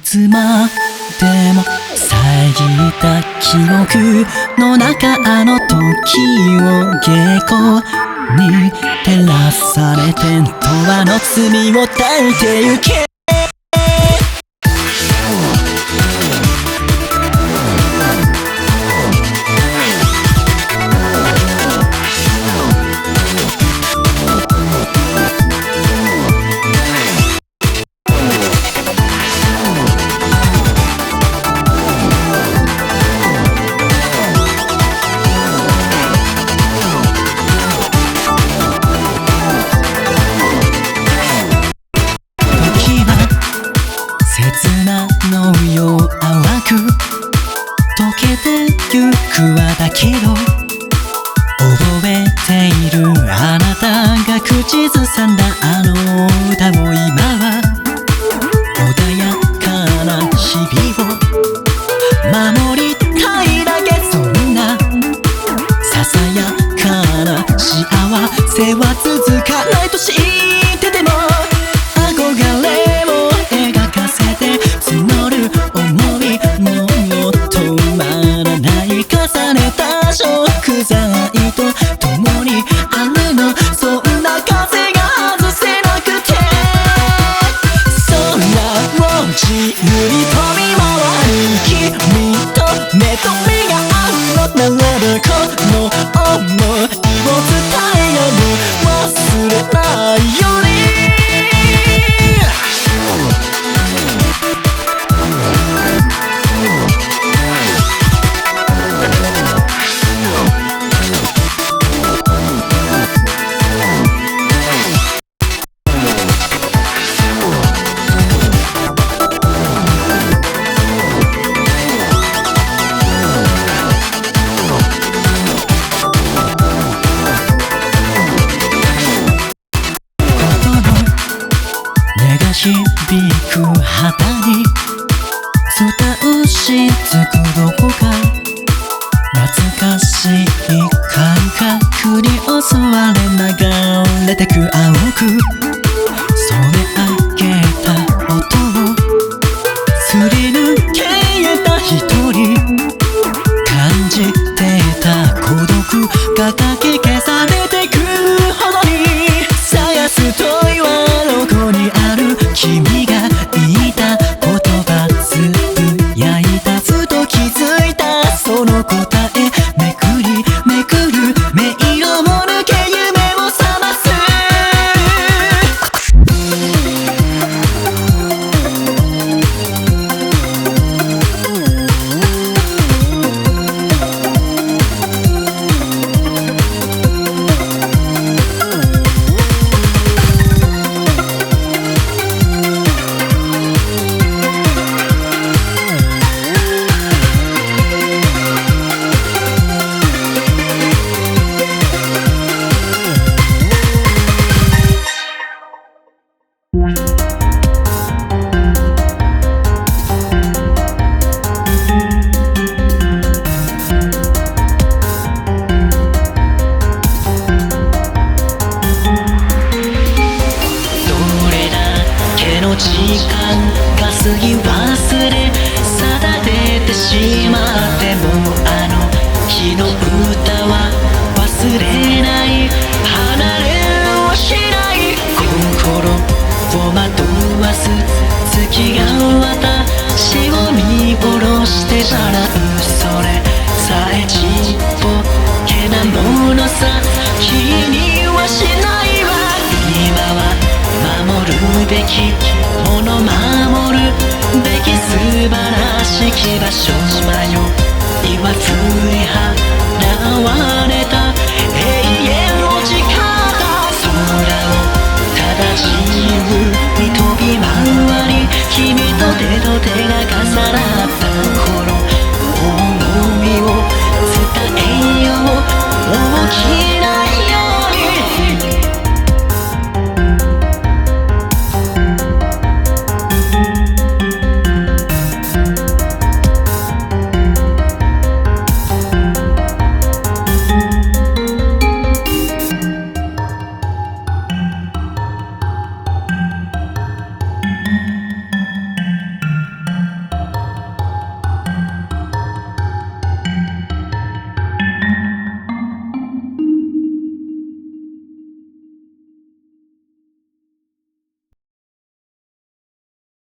つまでも遮った記憶の中、あの時を下校に照らされて永遠の罪を抱いてゆけ。のよう淡く溶けてゆくはだけど、覚えているあなたが口ずさんだあの歌も今は穏やかな日々を守りたいだけ。そんなささやかな幸せは続かないと知ってても、憧れを描かせて募る思いも止まらない。重ねた食材と共にあるの、そんな風が外せなくて、空を自由に飛び回る君と目と目が合うのならば、この想いを伝えよう、忘れないように。響く旗に伝うしつくどこか、懐かしい感覚に襲われ流れてく青く染め上げた音をすり抜けた一人、感じてた孤独がかき消されてくほどに、探す問いはどこにある、君が言いた言葉つぶやいた、ふと気づいたその答え、めくりめくる迷路を抜け夢を覚ます。時間が過ぎ忘れ定めてしまっても、あの日の歌は忘れない、離れはしない。心を惑わす月が私を見下ろしてしまう、それさえちっぽけなものさ、気にはしないわ。今は守るべきもの、守るべき素晴らしき場所、迷いは振り払われた